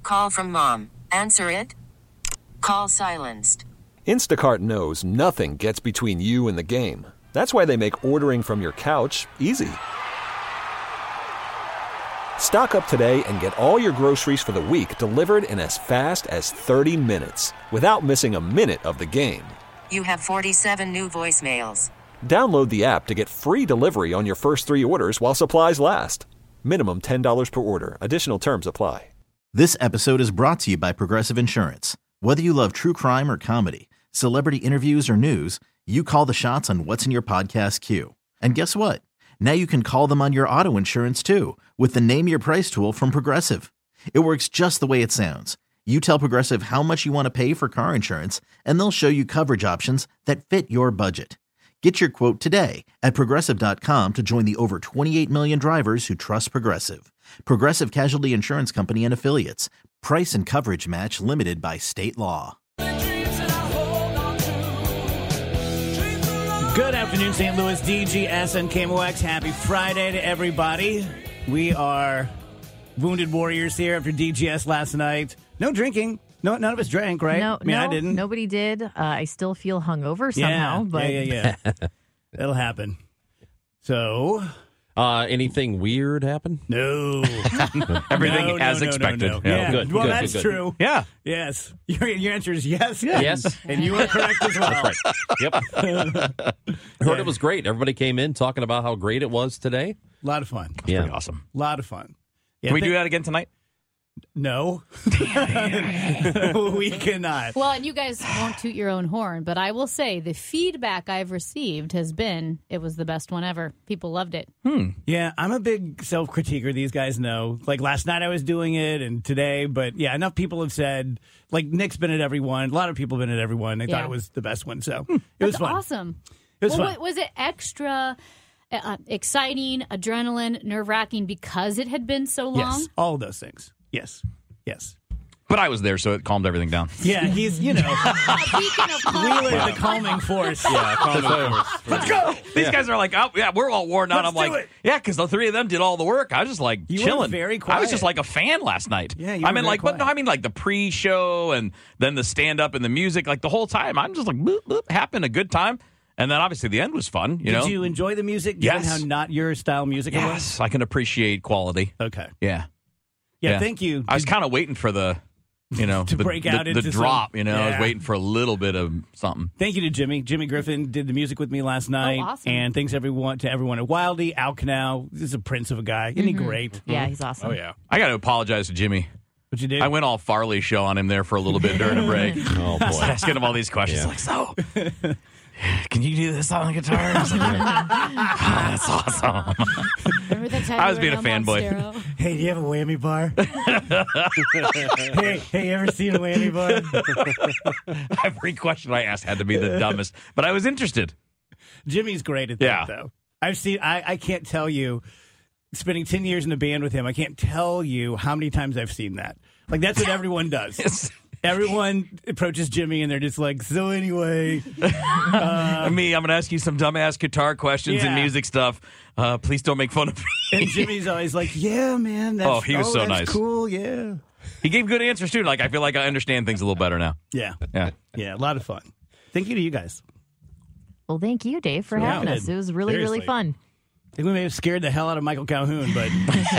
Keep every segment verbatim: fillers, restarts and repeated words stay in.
Call from mom. Answer it. Call silenced. Instacart knows nothing gets between you and the game. That's why they make ordering from your couch easy. Stock up today and get all your groceries for the week delivered in as fast as thirty minutes without missing a minute of the game. You have forty-seven new voicemails. Download the app to get free delivery on your first three orders while supplies last. Minimum ten dollars per order. Additional terms apply. This episode is brought to you by Progressive Insurance. Whether you love true crime or comedy, celebrity interviews or news, you call the shots on what's in your podcast queue. And guess what? Now you can call them on your auto insurance too with the Name Your Price tool from Progressive. It works just the way it sounds. You tell Progressive how much you want to pay for car insurance, and they'll show you coverage options that fit your budget. Get your quote today at Progressive dot com to join the over twenty-eight million drivers who trust Progressive. Progressive Casualty Insurance Company and Affiliates. Price and coverage match limited by state law. Good afternoon, Saint Louis, D G S and K M O X. Happy Friday to everybody. We are Wounded Warriors here after D G S last night. No drinking. No, none of us drank, right? No, I mean, no, I didn't. Nobody did. Uh, I still feel hungover somehow. Yeah, but yeah, yeah, yeah. That'll happen. So, uh, anything weird happen? no. Everything No, no, as no, expected. No, no. Yeah, Yeah, good, well, good, that's good, good. true. Yeah. Yes. Your, your answer is yes. Yes. And you are correct as well. That's right. Yep. Heard it was great. Everybody came in talking about how great it was today. A lot of fun. Yeah. Pretty awesome. A lot of fun. Yeah, Can we th- do that again tonight? No. We cannot. Well, and you guys won't toot your own horn, but I will say the feedback I've received has been it was the best one ever. People loved it. Yeah, I'm a big self-critiquer. These guys know. Like last night I was doing it and today, but yeah, enough people have said, like Nick's been at every one. A lot of people have been at every one. They Yeah. thought it was the best one. So it That's was fun. awesome. It was well, fun. wa- was it extra uh, exciting, adrenaline, nerve-wracking because it had been so long? Yes, all of those things. Yes, yes. But I was there, so it calmed everything down. Yeah, he's, you know, A beacon of calm. Wheeler, the calming force. Yeah, calming force. Let's go. These guys are like, oh, yeah, we're all worn out. Let's I'm do like, it. yeah, because the three of them did all the work. I was just like You were chilling. very I was quiet. just like a fan last night. Yeah, you I were mean, very like, but no, quiet. I mean, like the pre-show and then the stand-up and the music. Like the whole time, I'm just like, boop, boop, having a good time. And then obviously the end was fun. You Did know, you enjoy the music, given Yes. how not your style music it was? yes, I can appreciate quality. Okay. Yeah, Yeah, thank you. I was kind of waiting for the, you know, To the, break the, out the into some- drop. You know, I was Yeah. waiting for a little bit of something. Thank you to Jimmy. Jimmy Griffin did the music with me last night. awesome. And thanks everyone to everyone at Wildy. Al Canal. This is a prince of a guy. Isn't he great? yeah, he's awesome. Oh, yeah. I got to apologize to Jimmy. What you did? I went all Farley show on him there for a little bit during a break. Oh, boy. Asking him all these questions. Yeah. Like, so, can you do this on the guitar? I was like, "Ah, that's awesome. Remember that time I we was were being in a El fanboy. Monstero? Hey, do you have a whammy bar? hey, hey, you ever seen a whammy bar? Every question I asked had to be the dumbest, but I was interested. Jimmy's great at that, Yeah. though. I've seen, I, I can't tell you, spending ten years in a band with him, I can't tell you how many times I've seen that. Like, that's what everyone does. It's, Everyone approaches Jimmy and they're just like, so anyway. me, I'm going to ask you some dumbass guitar questions and Yeah. music stuff. Uh, please don't make fun of me. And Jimmy's always like, yeah, man. That's, Oh, he was so that's nice. cool, yeah. He gave good answers, too. Like, I feel like I understand things a little better now. Yeah. Yeah. Yeah, a lot of fun. Thank you to you guys. Well, thank you, Dave, for Yeah. having us. It was really, Seriously. really fun. I think we may have scared the hell out of Michael Calhoun, but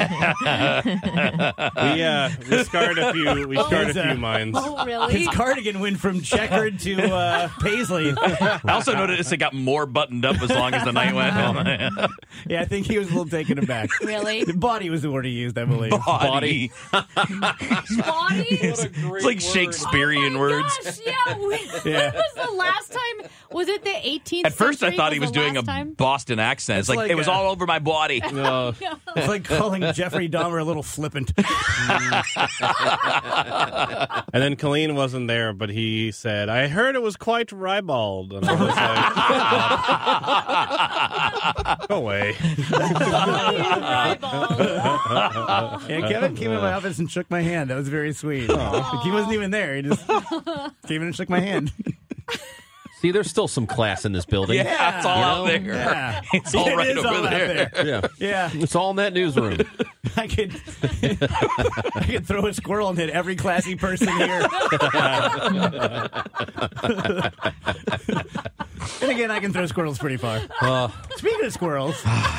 We uh, we scarred a few. We scarred His, a uh, few minds. Oh, really? his cardigan went from checkered to uh, paisley. I also noticed it got more buttoned up as long as the night went on. Yeah, I think he was a little taken aback. Really? The body was the word he used, I believe. Body. Body? It's like Shakespearean Oh my words. Gosh, yeah. When, Yeah. when was the last time? Was it the eighteenth At first, I century thought he was the doing a last time? Boston accent. It's, It's like, like it was a- all over my body. No. It's like calling Jeffrey Dahmer a little flippant. And then Colleen wasn't there, but he said, "I heard it was quite ribald." And I was like, "Go away." Yeah, Kevin came in my office and shook my hand. That was very sweet. Like, he wasn't even there. He just came in and shook my hand. See, there's still some class in this building. Yeah, it's all You out know? there. Yeah. It's all It right is over all out there. there. Yeah. Yeah. It's all in that newsroom. I could, I could throw a squirrel and hit every classy person here. And again, I can throw squirrels pretty far. Uh, Speaking of squirrels,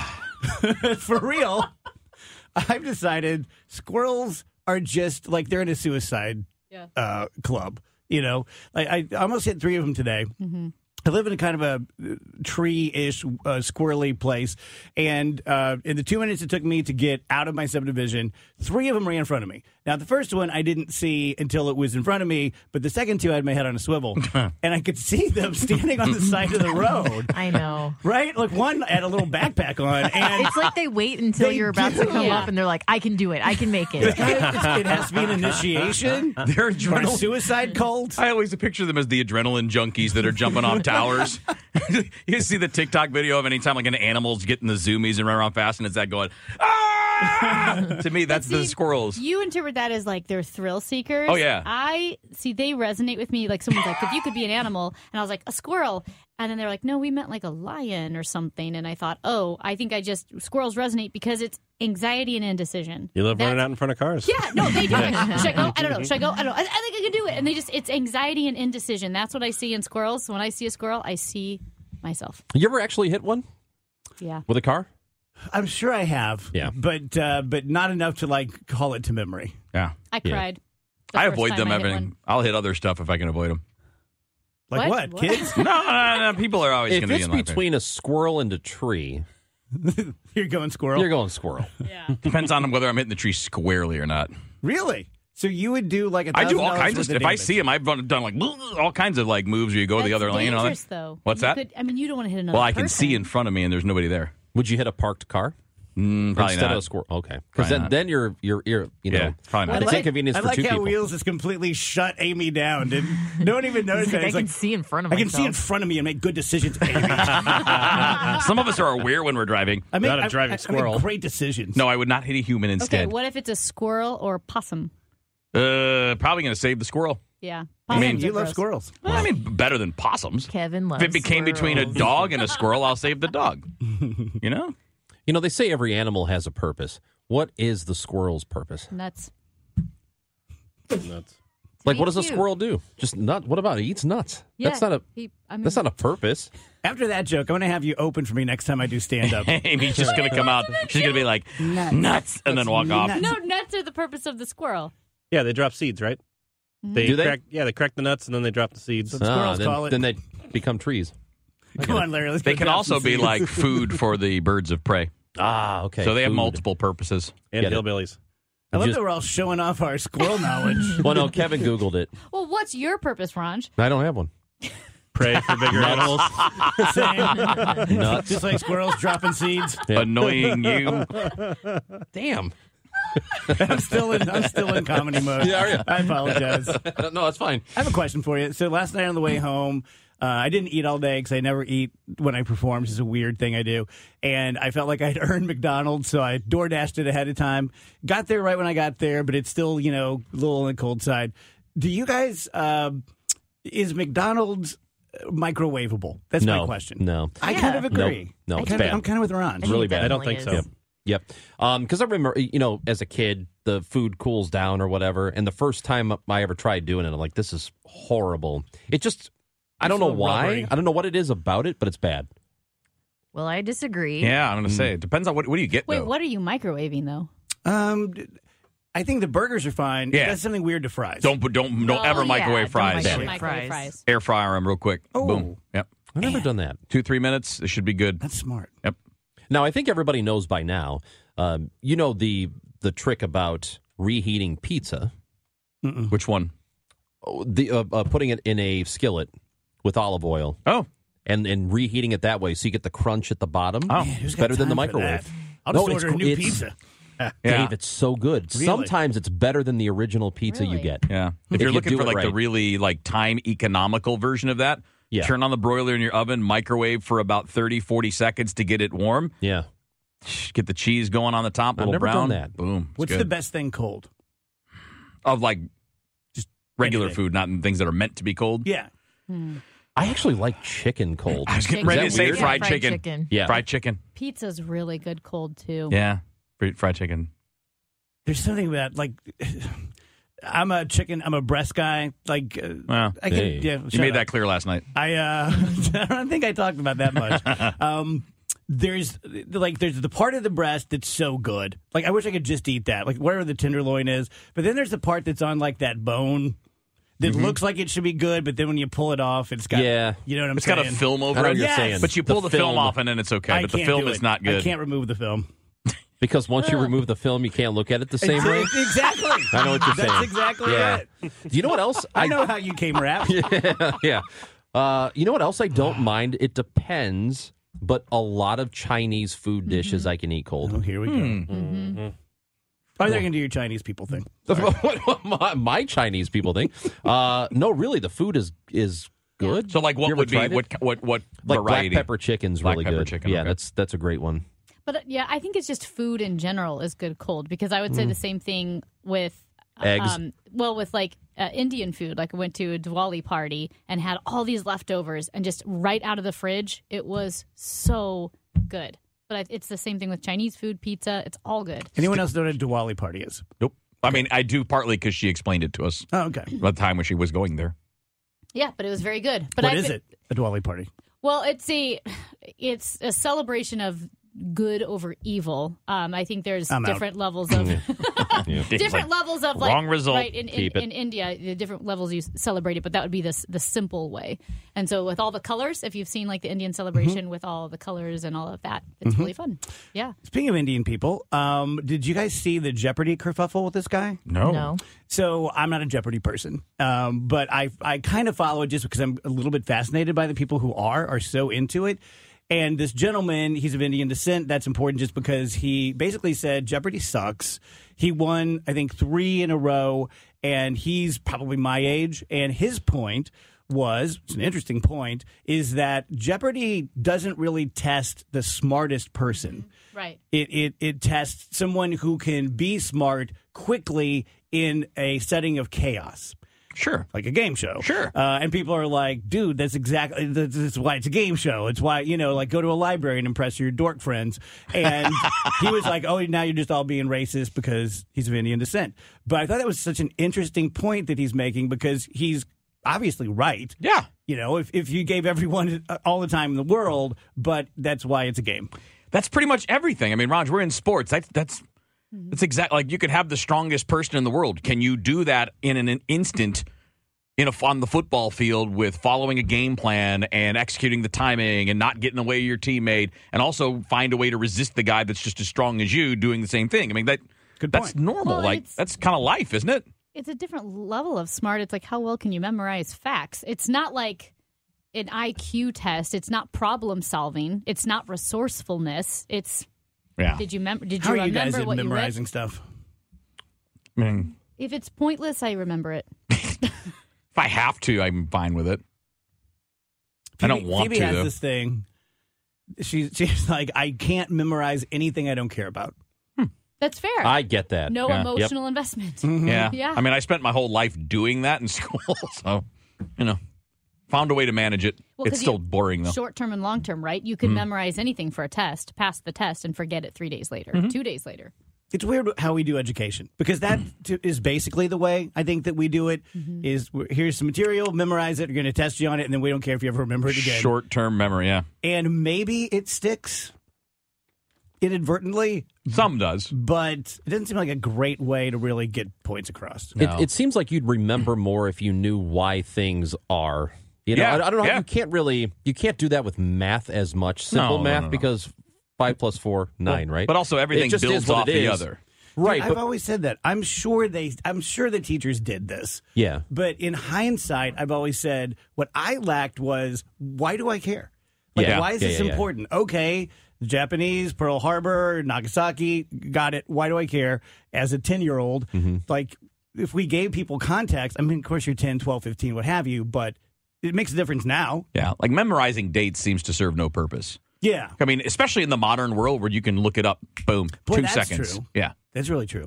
for real, I've decided squirrels are just like they're in a suicide Yeah. uh, club. You know, like I almost hit three of them today. Mm-hmm. I live in a kind of a tree-ish, uh, squirrely place, and uh, in the two minutes it took me to get out of my subdivision, three of them ran in front of me. Now, the first one I didn't see until it was in front of me, but the second two I had my head on a swivel, and I could see them standing on the side of the road. I know. Right? Like one had a little backpack on, and It's like they wait until They you're about do. to come Yeah. up and they're like, I can do it. I can make it. it's kind of, it's, it has to be an initiation They're or a adrenaline. suicide cult. I always picture them as the adrenaline junkies that are jumping off towers. You see the TikTok video of any time like an animal's getting the zoomies and run around fast, and it's that going, ah! To me, that's the See, squirrels. You interpret that as like they're thrill seekers. Oh, yeah. I see they resonate with me. Like someone's like, if you could be an animal, and I was like, a squirrel. And then they're like, no, we meant like a lion or something. And I thought, oh, I think I just squirrels resonate because it's anxiety and indecision. You love running That's- out in front of cars. Yeah, no, they do it. Should I go? I don't know. Should I go? I don't know. I, I think I can do it. And they just, it's anxiety and indecision. That's what I see in squirrels. When I see a squirrel, I see myself. you ever actually hit one Yeah. with a car? I'm sure I have, Yeah. but uh, but not enough to like call it to memory. Yeah. I Yeah. cried. the I first avoid time them I hit having. one. I'll hit other stuff if I can avoid them. Like What? what, What? kids? No, no, no. People are always If going to be it's in my face. between a squirrel and a tree, You're going squirrel. you're going squirrel. Yeah. Depends on whether I'm hitting the tree squarely or not. Really? So you would do like a I do all thousand dollars kinds of worth stuff. If I damage. see them, I've done done like all kinds of like moves where you go to the That's other lane. And all dangerous, that. though. What's You that? could- I mean, you don't want to hit another Well, I can person. see in front of me, and there's nobody there. Would you hit a parked car Mm, probably instead not. of a squirrel? Okay, because Probably then, not. then you're you're, you're you know Yeah, probably not. it's I like- inconvenience I for like two how people. Wheels has completely shut Amy down. Did no one even notice He's that? like, I He's can like, see in front of I can myself. see in front of me and make good decisions. Amy. Some of us are aware when we're driving. I make, Not a I- driving I- I squirrel. make great decisions. No, I would not hit a human Okay, instead. what if it's a squirrel or possum? Uh, probably going to save the squirrel. Yeah. I mean, Possums you are love gross. squirrels. Well, I mean, better than possums. Kevin loves If it became between a squirrels. dog and a squirrel, I'll save the dog. You know? You know, they say every animal has a purpose. What is the squirrel's purpose? Nuts. Nuts. Like, be what does a cute. squirrel do? Just nut? What about it? He eats nuts. Yeah, That's not a. he- I mean, That's not a purpose. After that joke, I'm going to have you open for me next time I do stand up. Amy's just going to come out. She's going to be like, nuts, and then walk off. No, nuts are the purpose of the squirrel. Yeah, they drop seeds, right? They Do they? Crack, yeah, they crack the nuts and then they drop the seeds. That's- Squirrels then, call it. then they become trees. Come on, Larry. Let's They go can grab also some be seeds. like food for the birds of prey. Ah, okay. So they have Food. multiple purposes. And Get it. hillbillies. I love Just- that we're all showing off our squirrel knowledge. Well, no, Kevin Googled it. Well, what's your purpose, Ronj? I don't have one. Pray for bigger animals. Same. Nuts. Just like squirrels dropping seeds. Yeah. Annoying you. Damn. I'm still in. I'm still in comedy mode. Yeah, are you? I apologize. No, that's fine. I have a question for you. So last night on the way home, uh, I didn't eat all day because I never eat when I perform. It's just a weird thing I do. And I felt like I'd earned McDonald's, so I door dashed it ahead of time. Got there right when I got there, but it's still, you know, a little on the cold side. Do you guys, uh, is McDonald's microwavable? That's No, my question. no. I Yeah. kind of agree. No, no, I it's kind bad. Of, I'm kind of with Ron. I think really it bad. I don't definitely think so. is. Yep. Um, because I remember, you know, as a kid, the food cools down or whatever, and the first time I ever tried doing it, I'm like, this is horrible. It just, I don't It's know a little why. rubbery. I don't know what it is about it, but it's bad. Well, I disagree. Yeah, I'm going to say. It depends on what, what do you get, Wait, though? what are you microwaving, though? Um, I think the burgers are fine. Yeah. That's something weird to fries. Don't don't don't No, ever yeah, microwave don't fries. microwave Microwave fries. fries. Air fryer them real quick. Oh. Boom. Yep. I've never done that. Two, three minutes. It should be good. That's smart. Yep. Now, I think everybody knows by now, um, you know, the the trick about reheating pizza, Which one? Oh, the uh, uh, putting it in a skillet with olive oil Oh. and, and reheating it that way so you get the crunch at the bottom. Oh. Man, who's It's got better than the time for microwave. that? I'll No, just it's order a gr- new it's- pizza. Yeah. Dave, it's so good. Really? Sometimes it's better than the original pizza you Really? get. Yeah. If, If you're you looking do for it like the right. really like time economical version of that, Yeah. turn on the broiler in your oven, microwave for about thirty, forty seconds to get it warm. Yeah. Get the cheese going on the top, a I've little never brown. done that. Boom. It's What's good. the best thing cold? of like just regular anything. food, not things that are meant to be cold? Yeah. I actually like chicken cold. I was getting Chicken. ready to Is that say weird? fried, Fried chicken. chicken. Yeah. Fried chicken. Pizza's really good cold too. Yeah. Fri- Fried chicken. There's something about like I'm a chicken. I'm a breast guy. Like uh, Well, I can. hey. Yeah, You shut made up. that clear last night. I uh, I don't think I talked about that much. um, there's like there's the part of the breast that's so good. Like I wish I could just eat that. Like whatever the tenderloin is. But then there's the part that's on like that bone that Mm-hmm. looks like it should be good, but then when you pull it off, it's got Yeah. You know what I'm It's saying? got a film over I know it. what you're Yes. saying. But you pull the, film, off and then it's okay. I but the can't film do is it. not good. I can't remove the film. Because once you remove the film, you can't look at it the same way. Exactly. I know what you're saying. That's exactly Yeah. it. Do you know what else? I know how you came wrapped. yeah, yeah. Uh, you know what else I don't mind? It depends, but a lot of Chinese food dishes I can eat Oh, cold. here we go. Mm-hmm. Oh, they're going to do your Chinese people thing. my, my Chinese people think. Uh, no, really, the food is is good. So, like, You what ever would be tried it? what what what like variety? black pepper chicken's Black really pepper good. chicken, yeah, okay. that's that's a great one. But uh, yeah, I think it's just food in general is good cold because I would say the same thing with uh, Eggs. Um, well, with like uh, Indian food. Like I went to a Diwali party and had all these leftovers, and just right out of the fridge, it was so good. But I, it's the same thing with Chinese food, pizza. It's all good. Anyone else know what a Diwali party is? Nope. I mean, I do partly because she explained it to us Oh, okay. at the time when she was going there. Yeah, but it was very good. But What I is fe- it? A Diwali party. Well, it's a it's a celebration of good over evil. Um, I think there's I'm out. different levels of different levels of like Wrong result. right in, in, Keep it. in India, the different levels you celebrate it, but that would be the the simple way. And so with all the colors, if you've seen like the Indian celebration with all the colors and all of that, it's really fun. Yeah. Speaking of Indian people, um, did you guys see the Jeopardy kerfuffle with this guy? No. No. So I'm not a Jeopardy person, um, but I I kind of follow it just because I'm a little bit fascinated by the people who are are so into it. And this gentleman, he's of Indian descent. That's important just because he basically said Jeopardy sucks. He won, I think, three in a row, and he's probably my age. And his point was, it's an interesting point, is that Jeopardy doesn't really test the smartest person. Right. It, it it tests someone who can be smart quickly in a setting of chaos, Sure. like a game show. Sure. Uh, and people are like, dude, that's exactly that's, that's why it's a game show. It's why, you know, like go to a library and impress your dork friends. And he was like, oh, now you're just all being racist because he's of Indian descent. But I thought that was such an interesting point that he's making because he's obviously right. Yeah. You know, if, if you gave everyone all the time in the world, but that's why it's a game. That's pretty much everything. I mean, Raj, we're in sports. That's that's that's exactly like you could have the strongest person in the world. Can you do that in an instant in a on the football field with following a game plan and executing the timing and not getting away your teammate, and also find a way to resist the guy that's just as strong as you doing the same thing? I mean, that Good that's point. normal. Well, like it's- that's kind of life, isn't it? It's a different level of smart. It's like how well can you memorize facts? It's not like an I Q test. It's not problem solving. It's not resourcefulness. It's Yeah. did you mem- did How you are you remember guys at what you memorizing read? stuff? I mean, If it's pointless, I remember it. if I have to, I'm fine with it. I don't Phoebe- want Phoebe to, has though. this thing. She's she's like, I can't memorize anything I don't care about. That's fair. I get that. no Yeah. emotional investment. Yeah. Yeah. I mean, I spent my whole life doing that in school, so, you know, found a way to manage it. Well, It's 'cause still you- boring, though. Short term and long term, right? You can Mm-hmm. memorize anything for a test, pass the test, and forget it three days later, Mm-hmm. two days later. It's weird how we do education because that t- is basically the way I think that we do it. Is we're- here's some material, memorize it. We're going to test you on it, and then we don't care if you ever remember it again. Short-term memory, yeah. And maybe it sticks inadvertently, Some does. but it doesn't seem like a great way to really get points across. No. It, it seems like you'd remember more if you knew why things are. You know, Yeah, I, I don't know. yeah. You can't really, you can't do that with math as much. Simple No, no, math no, no. because five plus four, nine, right? But also everything It just builds is what off it the is. other. Right. I've But, always said that. I'm sure they. I'm sure the teachers did this. yeah. But in hindsight, I've always said what I lacked was why do I care? Like, Yeah. why is Yeah, this yeah, yeah. important? Okay, the Japanese, Pearl Harbor, Nagasaki, got it. Why do I care? As a ten-year-old, Mm-hmm. like, if we gave people context, I mean, of course, you're ten, twelve, fifteen, what have you, but it makes a difference now. Yeah, like memorizing dates seems to serve no purpose. Yeah, I mean, especially in the modern world where you can look it up, boom, Boy, two that's seconds. true. Yeah. that's really true.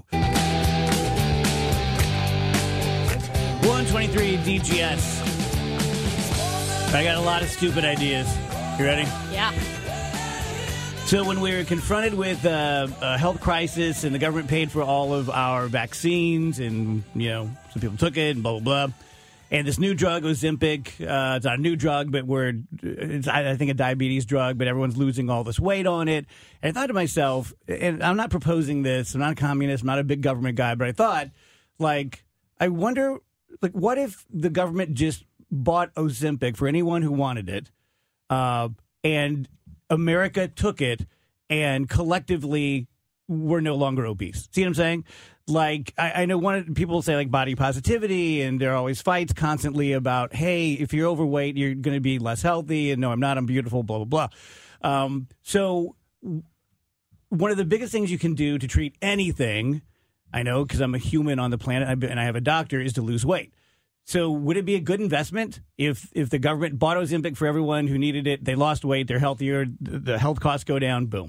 one twenty-three D G S. I got a lot of stupid ideas. You ready? Yeah. So when we were confronted with uh, a health crisis and the government paid for all of our vaccines and, you know, some people took it and blah, blah, blah. And this new drug, Ozempic, uh, it's not a new drug, but we're, it's, I think, a diabetes drug, but everyone's losing all this weight on it. And I thought to myself, and I'm not proposing this, I'm not a communist, I'm not a big government guy, but I thought, like, I wonder, like, what if the government just bought Ozempic for anyone who wanted it, uh, and America took it, and collectively we're no longer obese. See what I'm saying? Like, I, I know one of people say, like, body positivity, and there are always fights constantly about, hey, if you're overweight, you're going to be less healthy, and no, I'm not, I'm beautiful, blah, blah, blah. Um, so one of the biggest things you can do to treat anything, I know because I'm a human on the planet and I have a doctor, is to lose weight. So would it be a good investment if if the government bought Ozempic for everyone who needed it, they lost weight, they're healthier, the health costs go down, boom.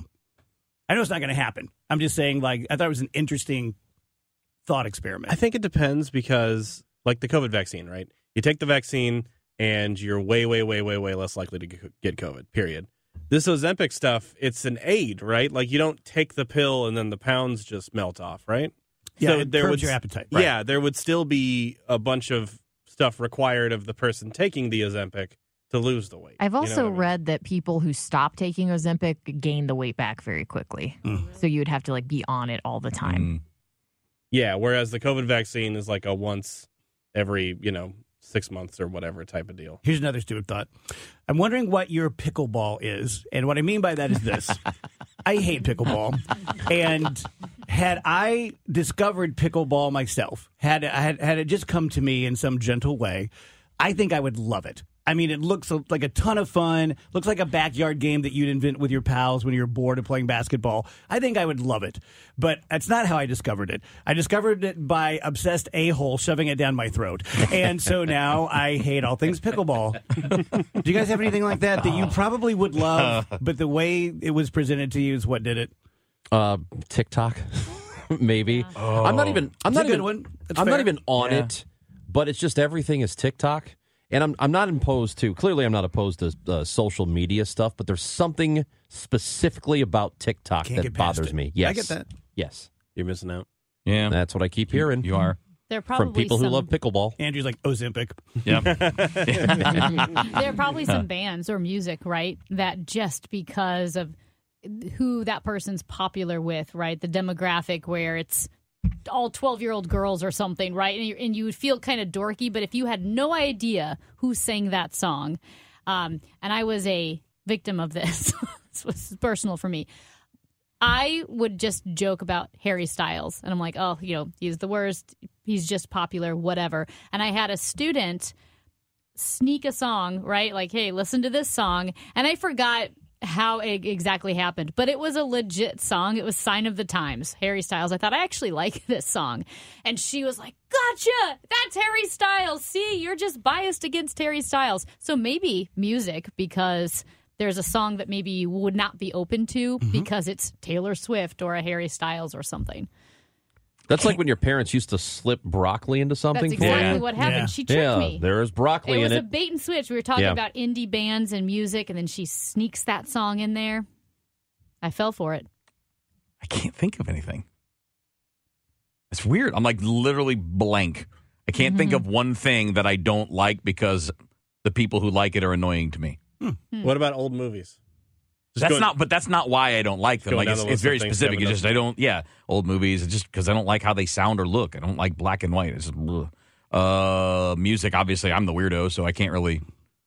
I know it's not going to happen. I'm just saying, like, I thought it was an interesting thought experiment. I think it depends because, like the COVID vaccine, right? You take the vaccine and you're way, way, way, way, way less likely to get COVID, period. This Ozempic stuff, it's an aid, right? Like, you don't take the pill and then the pounds just melt off, right? Yeah, so it there curbs would, your appetite. Right. Yeah, there would still be a bunch of stuff required of the person taking the Ozempic to lose the weight. I've You know also what I mean? read that people who stop taking Ozempic gain the weight back very quickly. Mm. So you would have to, like, be on it all the time. Mm. Yeah, whereas the COVID vaccine is like a once every, you know, six months or whatever type of deal. Here's another stupid thought. I'm wondering what your pickleball is. And what I mean by that is this. I hate pickleball. And had I discovered pickleball myself, had, had, had it just come to me in some gentle way, I think I would love it. I mean, it looks like a ton of fun. Looks like a backyard game that you'd invent with your pals when you're bored of playing basketball. I think I would love it. But that's not how I discovered it. I discovered it by obsessed a-hole shoving it down my throat. And so now I hate all things pickleball. Do you guys have anything like that that you probably would love, but the way it was presented to you is what did it? Uh, TikTok, maybe. Oh. I'm not even. I'm It's not a good even. one. That's I'm fair. not even on Yeah. it. But it's just everything is TikTok, and I'm I'm not opposed to. Clearly, I'm not opposed to uh, social media stuff. But there's something specifically about TikTok Can't that get past bothers it. me. Yes, I get that. Yes, You're missing out. Yeah, that's what I keep hearing. you are. There are probably from people some, who love pickleball. Andrew's like, Ozempic. Yeah. There are probably some bands or music, right, that just because of who that person's popular with, right, the demographic where it's all twelve-year-old girls or something, right, and you, and you would feel kind of dorky, but if you had no idea who sang that song, um, and I was a victim of this, this was personal for me, I would just joke about Harry Styles, and I'm like, oh, you know, he's the worst, he's just popular, whatever, and I had a student sneak a song, right? Like, hey, listen to this song. And I forgot how it exactly happened, but it was a legit song. It was Sign of the Times, Harry Styles. I thought, I actually like this song. And she was like, gotcha! That's Harry Styles! See, you're just biased against Harry Styles. So maybe music, because there's a song that maybe you would not be open to Mm-hmm. because it's Taylor Swift or a Harry Styles or something. That's like when your parents used to slip broccoli into something. That's for exactly you. what happened. Yeah. She tricked Yeah, me. there's broccoli It was in a it. bait and switch. We were talking Yeah. about indie bands and music, and then she sneaks that song in there. I fell for it. I can't think of anything. It's weird. I'm like literally blank. I can't Mm-hmm. think of one thing that I don't like because the people who like it are annoying to me. What about old movies? Just That's going- not, but that's not why I don't like them. going Like down it's, the it's list of very things specific. Kevin It's just I don't. Yeah, old movies. It's just because I don't like how they sound or look. I don't like black and white. It's just, ugh. uh, music. Obviously, I'm the weirdo, so I can't really.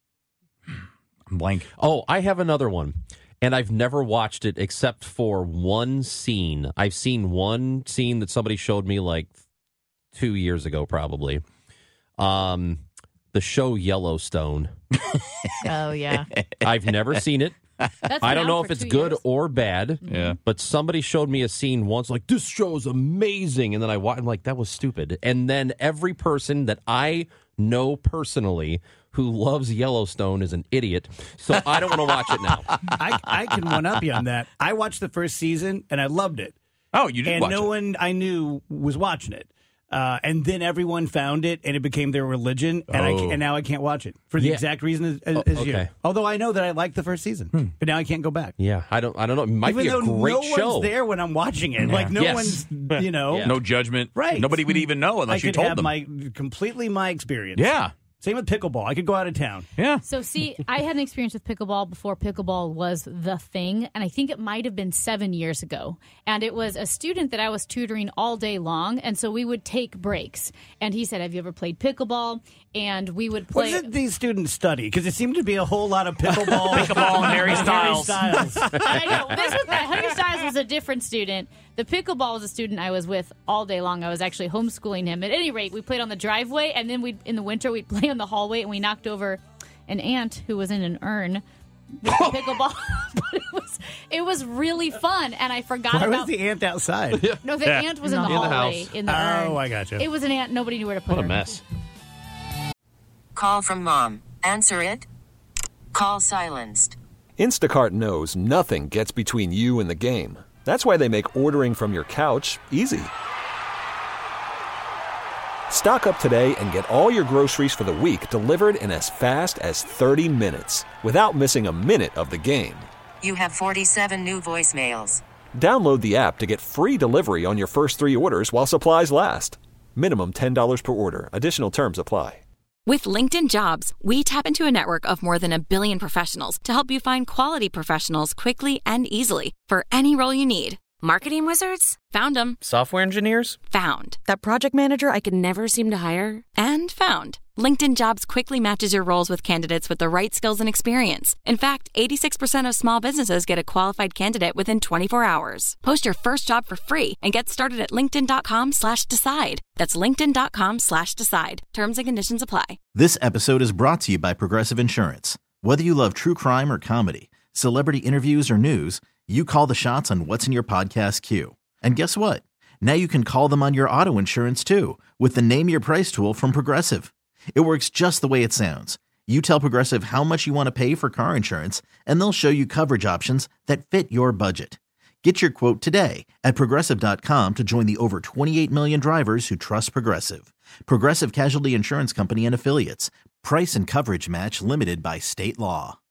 I'm blank. Oh, I have another one. And I've never watched it except for one scene. I've seen one scene that somebody showed me like two years ago, probably. Um, the show Yellowstone. Oh, yeah. I've never seen it. That's I been don't out know for if it's two good years. or bad. Yeah. But somebody showed me a scene once, like, this show is amazing. And then I watched, I'm like, that was stupid. And then every person that I know personally who loves Yellowstone is an idiot. So I don't want to watch it now. I, I can one up you on that. I watched the first season and I loved it. Oh, you did and watch no it. one I knew was watching it. Uh, and then everyone found it, and it became their religion, and I Oh. and now I can't watch it for the Yeah. exact reason as, as, Oh, as you. okay. Although I know that I liked the first season, but now I can't go back. Yeah, I don't. I don't know. It might Even be a though great no show. one's there when I'm watching it, like no Yes. one's, you know, Yeah. No judgment. Right. Nobody would even know unless I you could told have them. my completely my experience. Yeah. Same with pickleball. I could go out of town. Yeah. So, see, I had an experience with pickleball before pickleball was the thing, and I think it might have been seven years ago. And it was a student that I was tutoring all day long, and so we would take breaks. And he said, "Have you ever played pickleball?" And we would What play. is it these students study? Because it seemed to be a whole lot of pickleball. Pickleball and Harry Styles. Styles. I know. This was Harry Styles was a different student. The pickleball was a student I was with all day long. I was actually homeschooling him. At any rate, we played on the driveway, and then we in the winter we'd play in the hallway, and we knocked over an ant who was in an urn with the pickleball. But it was it was really fun, and I forgot Why about was the ant outside? no. The Yeah. ant was in In the the hallway house. in the Oh, urn. I gotcha. It was an ant. Nobody knew where to put What a her. mess. Call from mom. Answer it. Call silenced. Instacart knows nothing gets between you and the game. That's why they make ordering from your couch easy. Stock up today and get all your groceries for the week delivered in as fast as thirty minutes without missing a minute of the game. You have forty-seven new voicemails. Download the app to get free delivery on your first three orders while supplies last. Minimum ten dollars per order. Additional terms apply. With LinkedIn Jobs, we tap into a network of more than a billion professionals to help you find quality professionals quickly and easily for any role you need. Marketing wizards? Found them. Software engineers? Found. That project manager I could never seem to hire? And found. LinkedIn Jobs quickly matches your roles with candidates with the right skills and experience. In fact, eighty-six percent of small businesses get a qualified candidate within twenty-four hours. Post your first job for free and get started at linkedin.com slash decide. That's linkedin.com slash decide. Terms and conditions apply. This episode is brought to you by Progressive Insurance. Whether you love true crime or comedy, celebrity interviews or news, you call the shots on what's in your podcast queue. And guess what? Now you can call them on your auto insurance too with the Name Your Price tool from Progressive. It works just the way it sounds. You tell Progressive how much you want to pay for car insurance, and they'll show you coverage options that fit your budget. Get your quote today at Progressive dot com to join the over twenty-eight million drivers who trust Progressive. Progressive Casualty Insurance Company and Affiliates. Price and coverage match limited by state law.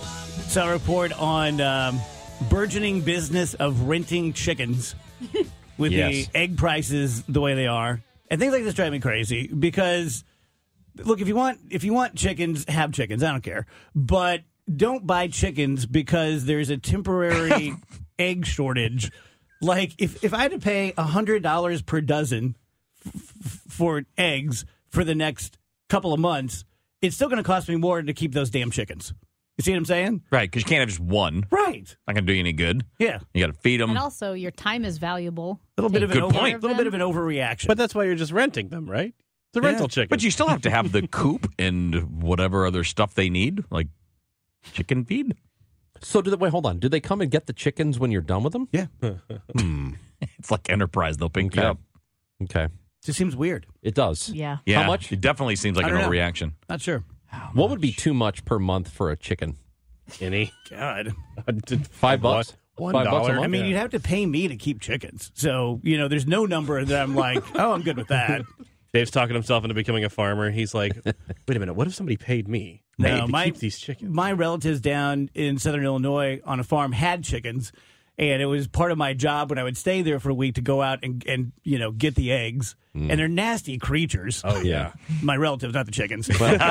So a report on um, burgeoning business of renting chickens with Yes. the egg prices the way they are. And things like this drive me crazy because, look, if you want if you want chickens, have chickens. I don't care. But don't buy chickens because there's a temporary egg shortage. Like, if, if I had to pay one hundred dollars per dozen f- f- for eggs for the next couple of months, it's still going to cost me more to keep those damn chickens. You see what I'm saying? Right, because you can't have just one. Right. Not going to do you any good. Yeah. You got to feed them. And also, your time is valuable. A little bit of an Good over, point. little bit of an overreaction. But that's why you're just renting them, right? It's a Yeah. rental chicken. But you still have to have the coop and whatever other stuff they need, like chicken feed. So, do they, wait, hold on. Do they come and get the chickens when you're done with them? yeah, Hmm. It's like Enterprise. They'll pick you Okay. up. Okay. just seems weird. It does. Yeah. Yeah. How much? It definitely seems like I an don't know. overreaction. Not sure. What would be too much per month for a chicken? Any God. Five bucks? One Five bucks a dollar. month? I mean, Yeah. you'd have to pay me to keep chickens. So, you know, there's no number that I'm like, oh, I'm good with that. Dave's talking himself into becoming a farmer. He's like, wait a minute, what if somebody paid me No, to my- keep these chickens? My relatives down in southern Illinois on a farm had chickens, and it was part of my job when I would stay there for a week to go out and, and you know, get the eggs. And they're nasty creatures. Oh, yeah. My relatives, not the chickens. and,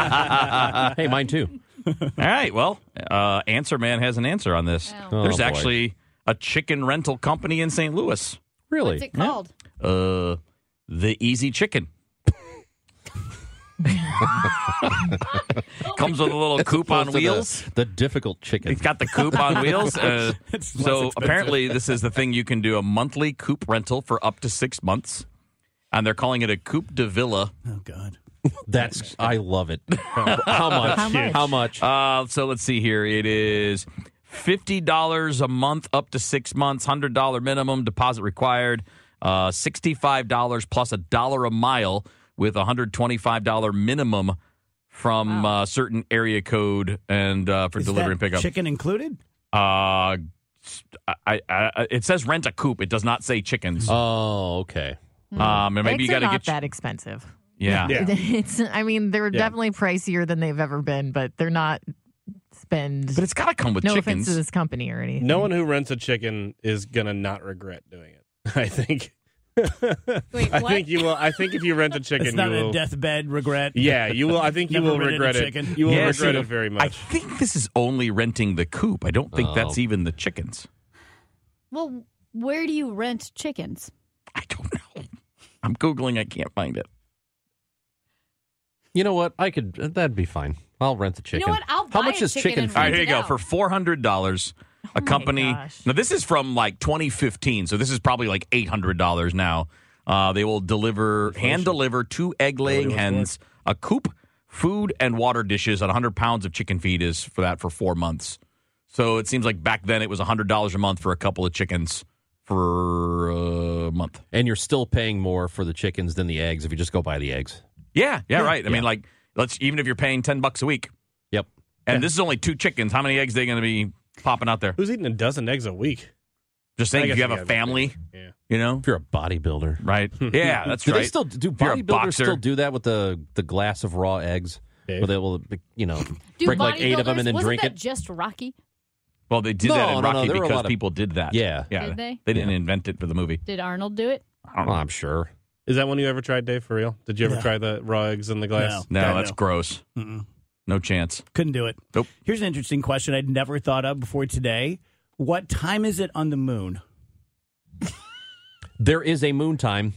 uh, Hey, mine too. All right. Well, uh, Answer Man has an answer on this. Oh. There's Oh, boy. actually a chicken rental company in Saint Louis. Really? What's it called? Uh, the Easy Chicken. Comes with a little coop on Opposed to the- wheels. The, difficult chicken. It's got the coop on wheels. Uh, It's less so expensive. apparently, this is the thing you can do a monthly coop rental for up to six months, and they're calling it a Coupe de Villa. oh, God. That's. I love it. How much? How much? How much? Uh, so let's see here. It is fifty dollars a month up to six months, one hundred dollars minimum deposit required, uh, sixty-five dollars plus a dollar a mile with a one hundred twenty-five dollars minimum from uh, certain area code and uh, for Is delivery that and pickup. chicken included? Uh, I, I, I, it says rent a coop. It does not say chickens. Oh, okay. Um, and maybe Eggs you got are to not get that expensive. yeah. Yeah. It's. I mean, they're Yeah. definitely pricier than they've ever been, but they're not spend. But it's got to come with no chickens. offense to this company or anything. No one who rents a chicken is gonna not regret doing it. I think. Wait, I what? think you will. I think if you rent a chicken, It's not you a will. deathbed regret. Yeah, you will. I think you Never will rented a regret it. chicken. You will Yeah, regret see, it very I much. think this is only renting the coop. I don't think Oh. that's even the chickens. Well, where do you rent chickens? I don't know. I'm Googling. I can't find it. You know what? I could. That'd be fine. I'll rent the chicken. You know what? I'll How buy much a is chicken chicken and feed? All right, rent here you it go. out. For four hundred dollars, a my company. gosh. Now, this is from like twenty fifteen, so this is probably like eight hundred dollars now. Uh, they will deliver, hand deliver two egg laying Nobody wants hens, a coop, food, and water dishes, and one hundred pounds of chicken feed is for that for four months. So it seems like back then it was one hundred dollars a month for a couple of chickens for a month. And you're still paying more for the chickens than the eggs if you just go buy the eggs. Yeah, yeah, right. I mean, like, let's even if you're paying ten bucks a week, Yep. and this is only two chickens, how many eggs are they going to be popping out there? Who's eating a dozen eggs a week? Just I saying, if guess you have you a gotta- family, Yeah. you know, If you're a bodybuilder. right? Yeah, that's Do right. they still do If you're a bodybuilders boxer. still do that with the the glass of raw eggs? Dave? Where they will, you know, Do break like eight of them and then bodybuilders- drink wasn't it. that just Rocky? Well, they did No, that in no, no, Rocky there were a because lot of- people did that. Yeah. yeah. Did they? They didn't invent it for the movie. Did Arnold do it? I don't Well, know. I'm sure. Is that one you ever tried, Dave? For real? Did you ever No. try the raw eggs in the glass? No, God, that's no. gross. Mm-mm. No chance. Couldn't do it. Nope. Here's an interesting question I'd never thought of before today. What time is it on the moon? There is a moon time.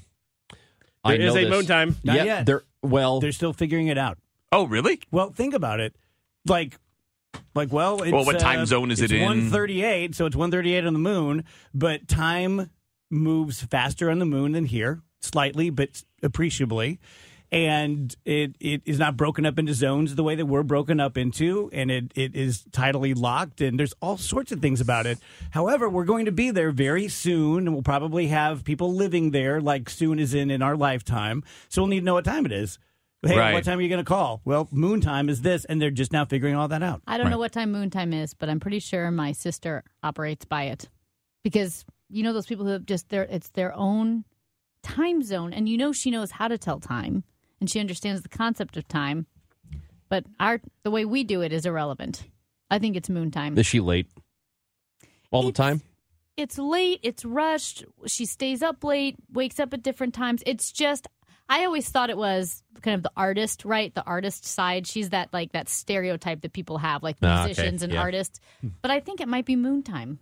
I There is know a this. moon time. Not yeah, yet. There. Well, They're still figuring it out. Oh, really? Well, think about it. Like, like well, it's, Well, what time uh, zone is it it's in? one thirty-eight, so it's one thirty-eight on the moon, but time moves faster on the moon than here, slightly, but appreciably. And it, it is not broken up into zones the way that we're broken up into, and it, it is tidally locked, and there's all sorts of things about it. However, we're going to be there very soon, and we'll probably have people living there, like soon as in in our lifetime, so we'll need to know what time it is. Hey, Right. what time are you going to call? Well, moon time is this, and they're just now figuring all that out. I don't Right. know what time moon time is, but I'm pretty sure my sister operates by it. Because you know those people who have just their it's their own time zone, and you know she knows how to tell time, and she understands the concept of time. But our the way we do it is irrelevant. I think it's moon time. is she late all the It's- time? It's late, it's rushed, she stays up late, wakes up at different times. It's just I always thought it was kind of the artist, right? The artist side. She's that like that stereotype that people have, like Ah, okay. musicians and Yeah. artists. But I think it might be moon time.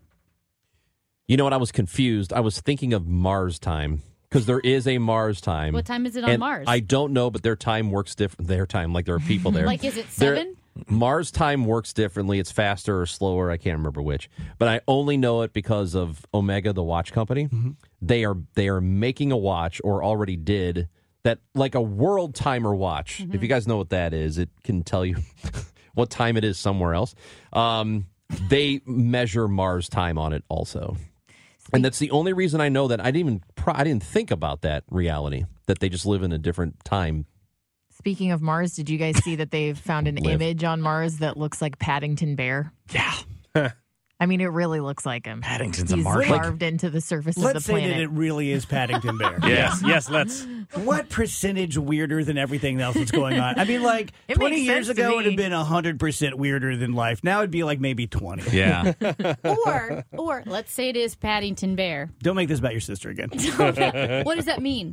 You know what? I was confused. I was thinking of Mars time because there is a Mars time. What time is it on and Mars? I don't know, but their time works different. Their time, like there are people there. Like, is it Their- seven? Mars time works differently. It's faster or slower. I can't remember which, but I only know it because of Omega, the watch company. Mm-hmm. They are they are making a watch, or already did that, like a world timer watch. Mm-hmm. If you guys know what that is, it can tell you what time it is somewhere else. Um, they measure Mars time on it also. And that's the only reason I know that. I didn't even pro- I didn't think about that reality, that they just live in a different time. Speaking of Mars, did you guys see that they've found an Live. image on Mars that looks like Paddington Bear? Yeah. I mean, it really looks like him. Paddington's a He's Martian. carved into the surface of Let's the say planet. that it really is Paddington Bear. Yes. Yes, let's. What percentage weirder than everything else that's going on? I mean, like It twenty makes years sense to ago, it would me. have been one hundred percent weirder than life. Now it'd be like maybe twenty. Yeah. or or let's say it is Paddington Bear. Don't make this about your sister again. Okay. What does that mean?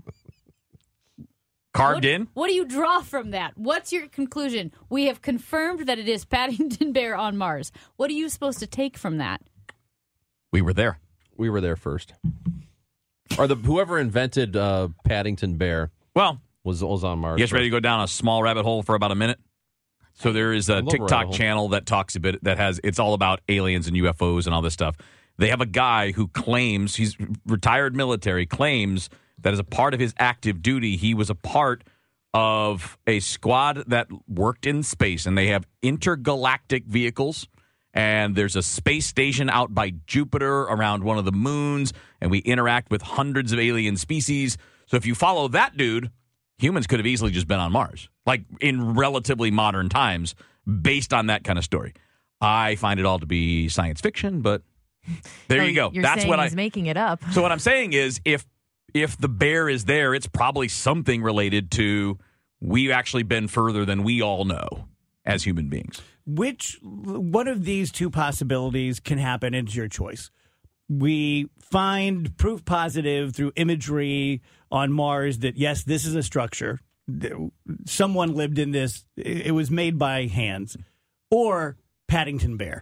Carved What, in? what do you draw from that? What's your conclusion? We have confirmed that it is Paddington Bear on Mars. What are you supposed to take from that? We were there. We were there first. Or the whoever invented uh, Paddington Bear Well, was, was on Mars. you guys first. ready to go down a small rabbit hole for about a minute? So there is I a love rabbit TikTok hole. channel that talks a bit, that has, it's all about aliens and U F Os and all this stuff. They have a guy who claims, he's retired military, claims that as a part of his active duty, he was a part of a squad that worked in space, and they have intergalactic vehicles. And there's a space station out by Jupiter around one of the moons, and we interact with hundreds of alien species. So if you follow that dude, humans could have easily just been on Mars, like in relatively modern times, based on that kind of story. I find it all to be science fiction, but there Oh, you go. You're That's saying what I. he's making it up. So what I'm saying is, if if the bear is there, it's probably something related to we've actually been further than we all know as human beings. Which one of these two possibilities can happen? It's your choice. We find proof positive through imagery on Mars that, yes, this is a structure. Someone lived in this. It was made by hands. Or Paddington Bear.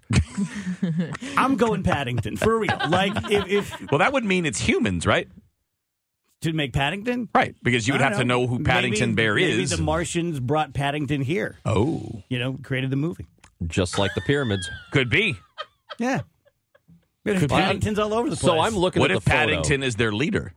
I'm going Paddington, for real. Like, if, if Well, that would mean it's humans, right? To make Paddington? Right, because you would I have don't to know who Paddington maybe, Bear maybe is. Maybe the Martians brought Paddington here. Oh. You know, created the movie. Just like the pyramids. Could be. Yeah. Could Paddington's all over the place. So I'm looking what at if the photo. Paddington is their leader?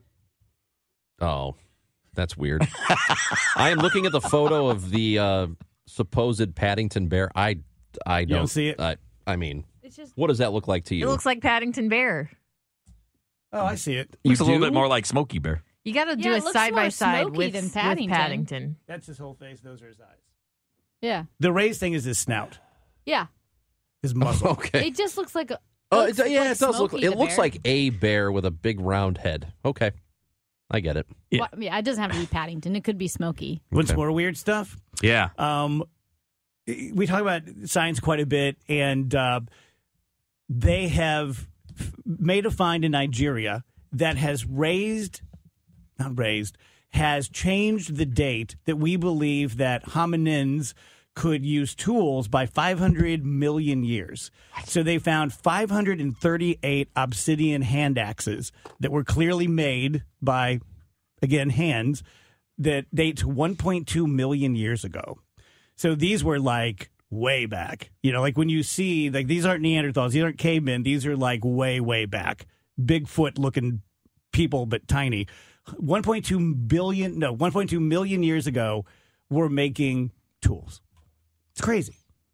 Oh, that's weird. I am looking at the photo of the uh, supposed Paddington Bear. I, I don't, don't see it? I, I mean, It's just what does that look like to you? It looks like Paddington Bear. Oh, I see it. Looks a little do? bit more like Smokey Bear. You got to do Yeah, a it looks side by more side smoky with than with Paddington. Paddington. That's his whole face. Those are his eyes. yeah, The raised thing is his snout, yeah. his muzzle. Okay. It just looks like a. Oh, looks it's, yeah, like it does look. Smokey It the looks bear. like a bear with a big round head. Okay, I get it. Yeah. Well, yeah, it doesn't have to be Paddington. It could be Smokey. What's more weird stuff? Yeah. Um, we talk about science quite a bit, and uh, they have f- made a find in Nigeria that has raised, not raised, has changed the date that we believe that hominins could use tools by five hundred million years. So they found five hundred thirty-eight obsidian hand axes that were clearly made by, again, hands that date to one point two million years ago. So these were like way back. You know, like when you see, like these aren't Neanderthals, these aren't cavemen, these are like way, way back. Bigfoot looking people, but tiny. one point two billion, no, one point two million years ago, we're making tools. It's crazy.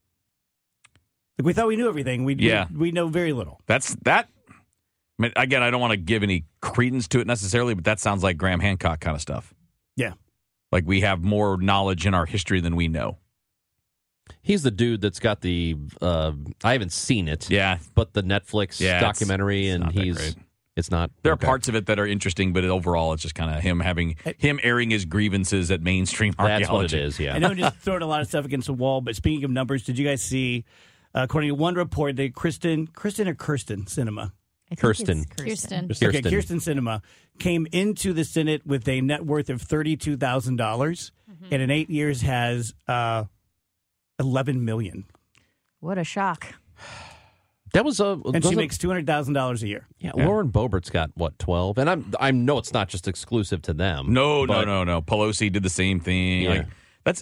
Like we thought we knew everything. We, Yeah. we, we know very little. That's that. I mean, again, I don't want to give any credence to it necessarily, but that sounds like Graham Hancock kind of stuff. Yeah. Like we have more knowledge in our history than we know. He's the dude that's got the. Uh, I haven't seen it. Yeah. But the Netflix Yeah, it's- documentary, it's and not that he's. great. It's not. There okay. are parts of it that are interesting, but overall, it's just kind of him having him airing his grievances at mainstream archaeology. That's what it is. Yeah. I know I'm just throwing a lot of stuff against the wall, but speaking of numbers, did you guys see, uh, according to one report, that Kristen, Kristen or Kirsten Cinema? I think Kirsten. it's Kirsten. Kirsten. Okay, Kirsten Cinema came into the Senate with a net worth of thirty-two thousand dollars, and in eight years has uh, eleven million dollars. What a shock. That was a. And she doesn't- makes two hundred thousand dollars a year. Yeah, Lauren Boebert's got what twelve, and I'm I know it's not just exclusive to them. No, but- no, no, no. Pelosi did the same thing. Yeah. Like that's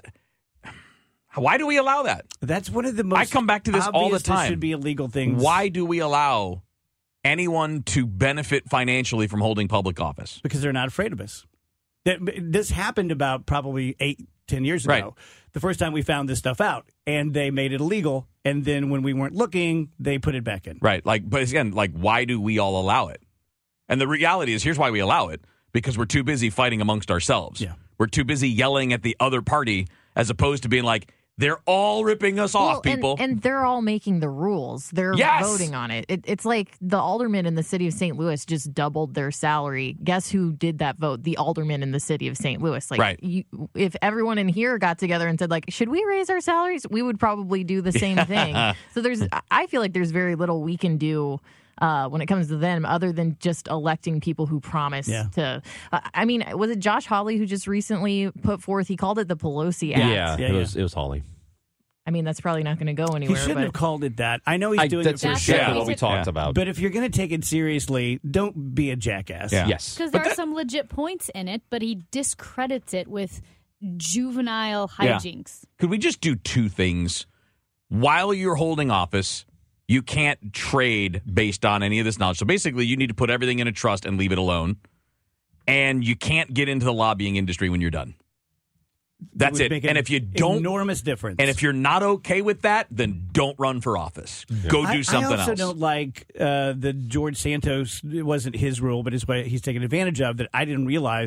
why do we allow that? That's one of the most I come back to this all the obvious time. This should be illegal things. Why do we allow anyone to benefit financially from holding public office? Because they're not afraid of us. That, this happened about probably eight, ten years ago. Right. The first time we found this stuff out, and they made it illegal. And then when we weren't looking, they put it back in. Right. Like, but again, like, why do we all allow it? And the reality is, here's why we allow it: because we're too busy fighting amongst ourselves. Yeah. We're too busy yelling at the other party as opposed to being like, they're all ripping us Well, off, people. And, and they're all making the rules. They're Yes! voting on it. it. It's like the aldermen in the city of Saint Louis just doubled their salary. Guess who did that vote? The aldermen in the city of Saint Louis. Like, Right. you, if everyone in here got together and said, like, should we raise our salaries? We would probably do the same thing. So there's, I feel like there's very little we can do uh, when it comes to them, other than just electing people who promise Yeah. to. Uh, I mean, was it Josh Hawley who just recently put forth? He called it the Pelosi Act. Yeah, Yeah, it yeah. was it was Holly. I mean, that's probably not going to go He anywhere. shouldn't but have called it that. I know he's I, doing that's it for exactly show. what we talked Yeah. about. But if you're going to take it seriously, don't be a jackass. Yeah. Yes. Because there are some legit points in it, but he discredits it with juvenile Yeah. hijinks. Could we just do two things? While you're holding office, you can't trade based on any of this knowledge. So basically, you need to put everything in a trust and leave it alone. And you can't get into the lobbying industry when you're done. That's would it. make And an if you don't, enormous difference. and if you're not okay with that, then don't run for office. Go I- do something I also else. don't like uh, the George Santos. It wasn't his rule, but it's what he's taken advantage of. That I didn't realize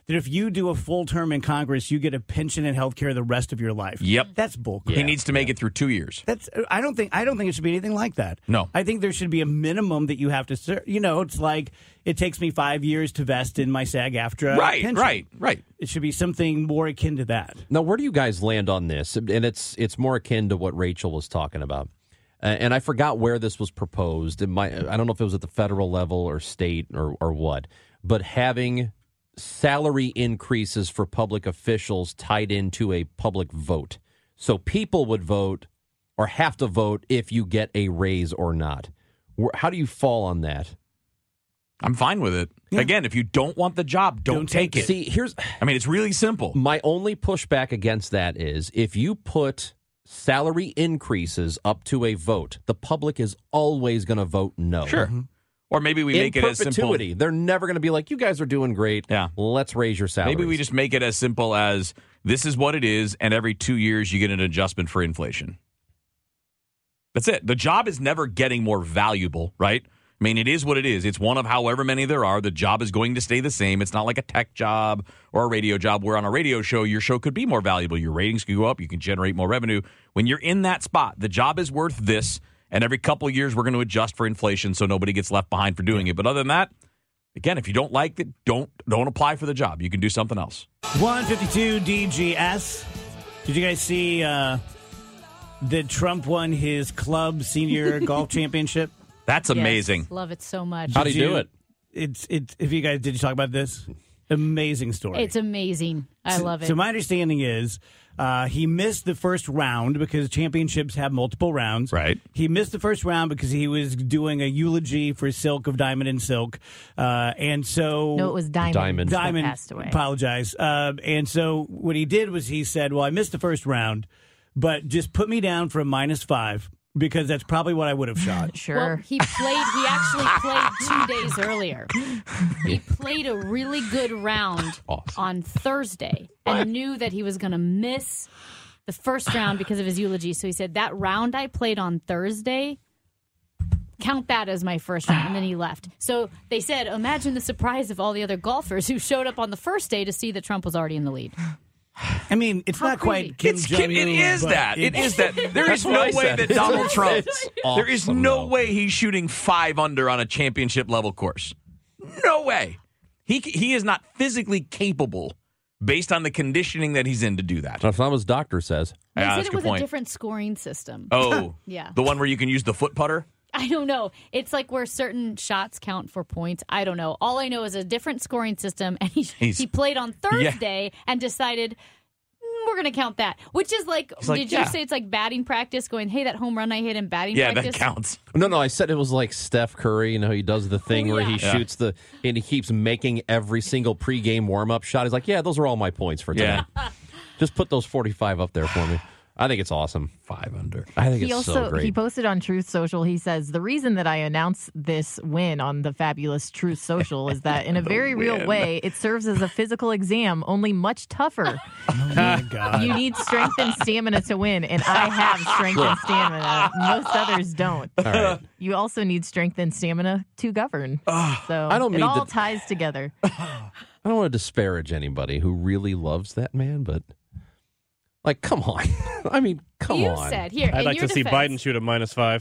that if you do a full term in Congress, you get a pension and health care the rest of your life. Yep. That's bull. He needs to make it through two years. That's. I don't think. I don't think it should be anything like that. No. I think there should be a minimum that you have to serve. You know, it's like it takes me five years to vest in my SAG-AFTRA Right, pension. right, right. It should be something more akin to that. Now, where do you guys land on this? And it's it's more akin to what Rachel was talking about. Uh, and I forgot where this was proposed. It might, I don't know if it was at the federal level or state or, or what. But having salary increases for public officials tied into a public vote. So people would vote or have to vote if you get a raise or not. How do you fall on that? I'm fine with it. Yeah. Again, if you don't want the job, don't, don't take it. See, here's I mean, it's really simple. My only pushback against that is if you put salary increases up to a vote, the public is always going to vote no. Sure. Mm-hmm. Or maybe we In make it as simple. perpetuity. They're never going to be like, you guys are doing great. Yeah. Let's raise your salary. Maybe we just make it as simple as this is what it is, and every two years you get an adjustment for inflation. That's it. The job is never getting more valuable, right? I mean, it is what it is. It's one of however many there are. The job is going to stay the same. It's not like a tech job or a radio job where on a radio show, your show could be more valuable. Your ratings could go up. You can generate more revenue. When you're in that spot, the job is worth this. And every couple of years, we're going to adjust for inflation so nobody gets left behind for doing it. But other than that, again, if you don't like it, don't don't apply for the job. You can do something else. one fifty-two D G S. Did you guys see uh, that Trump won his club senior golf championship? That's amazing. Yes, love it so much. How do you do it? It's it's. If you guys did you talk about this? Amazing story. It's amazing. I so, love it. So my understanding is uh, he missed the first round because championships have multiple rounds. Right. He missed the first round because he was doing a eulogy for Silk of Diamond and Silk, uh, and so No, it was Diamond. Diamond. that Diamond passed away. Apologize. Uh, and so what he did was he said, "Well, I missed the first round, but just put me down for a minus five." Because that's probably what I would have shot. Sure. Well, he played. He actually played two days earlier. He played a really good round Awesome. on Thursday and knew that he was going to miss the first round because of his eulogy. So he said, that round I played on Thursday, count that as my first round. And then he left. So they said, imagine the surprise of all the other golfers who showed up on the first day to see that Trump was already in the lead. I mean, it's How not crazy. quite Kim It's Kim, Jong-un, it is but that. It it's- is that. There is That's what no I way said. that Donald Trump. It's There is awesome, no though. way he's shooting five under on a championship level course. No way. He he is not physically capable, based on the conditioning that he's in, to do that. That's not what his doctor says. They Yeah, said that's it a good was point. a different scoring system. Oh, Yeah. the one where you can use the foot putter. I don't know. It's like where certain shots count for points. I don't know. All I know is a different scoring system, and he He's- he played on Thursday and decided "Mm, we're going to count that. Which is like, He's like, did yeah. you say it's like batting practice? Going, hey, that home run I hit in batting Yeah, practice. that counts. No, no, I said it was like Steph Curry. You know, he does the thing Oh, where yeah. he Yeah. shoots the, and he keeps making every single pregame warm-up shot. He's like, yeah, those are all my points for today. Yeah. Just put those forty-five up there for me. I think it's awesome. Five under. I think He it's also so great. he posted on Truth Social. He says the reason that I announced this win on the fabulous Truth Social is that in a very real win. way it serves as a physical exam, only much tougher. Oh my God. You need strength and stamina to win, and I have strength and stamina. Most others don't. All right. You also need strength and stamina to govern. So I don't it mean all to- ties together. I don't want to disparage anybody who really loves that man, but like, come on. I mean, come you on. said here. I'd in like your to see defense, Biden shoot a minus five.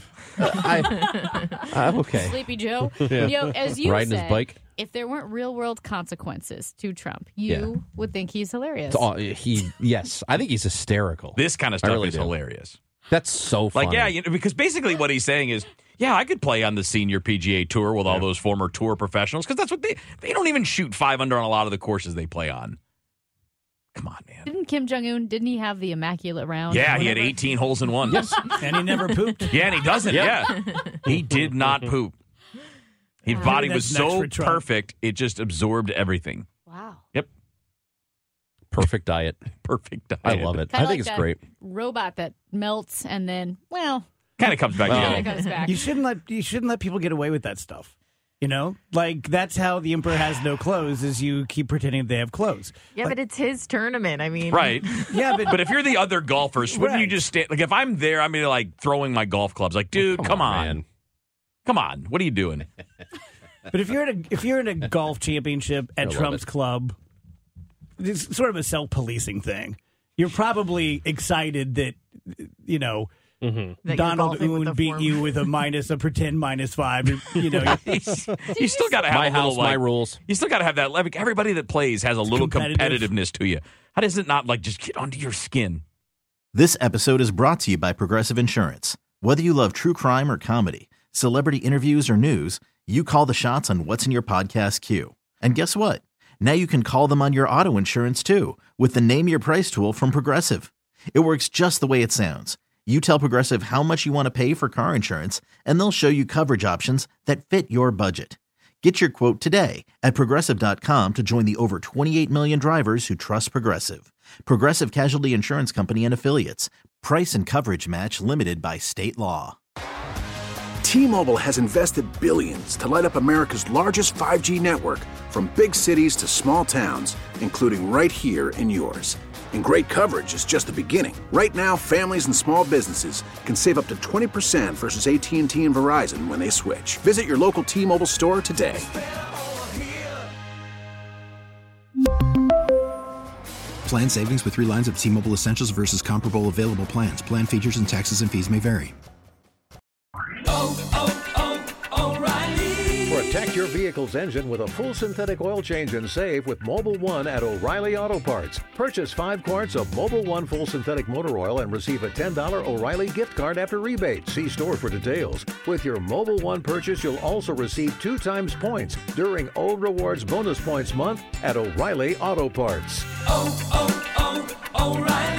I, I'm okay. Sleepy Joe. Yeah. You know, as you Riding his said, bike. if there weren't real world consequences to Trump, you Yeah. would think he's hilarious. It's all- he, yes, I think he's hysterical. This kind of I stuff really is do. hilarious. That's so funny. Like, yeah, you know, because basically what he's saying is, yeah, I could play on the senior P G A Tour with all those former tour professionals because that's what they they don't even shoot five under on a lot of the courses they play on. Come on, man. Didn't Kim Jong Un? Didn't he have the immaculate round? Yeah, he had Whatever? eighteen holes in one. Yes. And he never pooped. Yeah, and he doesn't. Yeah, he did not poop. His Wow. body Maybe was that's next so for Trump. perfect, it just absorbed everything. Wow. Yep, Perfect diet. perfect diet. I love it. Kinda I think like it's that great. Robot that melts and then, well, Kind of comes back Well, together. kind of comes back. You shouldn't let you shouldn't let people get away with that stuff. You know, like that's how the emperor has no clothes. Is you keep pretending they have clothes. Yeah, but it's his tournament. I mean, Right. Yeah, but But if you're the other golfers, wouldn't you Right. just stand? Like, if I'm there, I'm gonna like throwing my golf clubs. Like, dude, come, on, man. come on, what are you doing? but if you're in a if you're in a golf championship at love Trump's it. club, it's sort of a self-policing thing. You're probably excited that, you know, Mm-hmm. That Donald you're golfing with Oon the beat form. you with a minus, a pretend minus five. You know, you still got to have My a little, house, my like, rules. You still got to have that. Like, everybody that plays has a little competitive. competitiveness to you. How does it not like just get under your skin? This episode is brought to you by Progressive Insurance. Whether you love true crime or comedy, celebrity interviews or news, you call the shots on what's in your podcast queue. And guess what? Now you can call them on your auto insurance too with the Name Your Price tool from Progressive. It works just the way it sounds. You tell Progressive how much you want to pay for car insurance, and they'll show you coverage options that fit your budget. Get your quote today at Progressive dot com to join the over twenty-eight million drivers who trust Progressive. Progressive Casualty Insurance Company and Affiliates. Price and coverage match limited by state law. T-Mobile has invested billions to light up America's largest five G network, from big cities to small towns, including right here in yours. And great coverage is just the beginning. Right now, families and small businesses can save up to twenty percent versus A T and T and Verizon when they switch. Visit your local T-Mobile store today. Plan savings with three lines of T-Mobile Essentials versus comparable available plans. Plan features and taxes and fees may vary. Protect your vehicle's engine with a full synthetic oil change and save with Mobil one at O'Reilly Auto Parts. Purchase five quarts of Mobil one full synthetic motor oil and receive a ten dollars O'Reilly gift card after rebate. See store for details. With your Mobil one purchase, you'll also receive two times points during O Rewards Bonus Points Month at O'Reilly Auto Parts. Oh, oh, oh, O'Reilly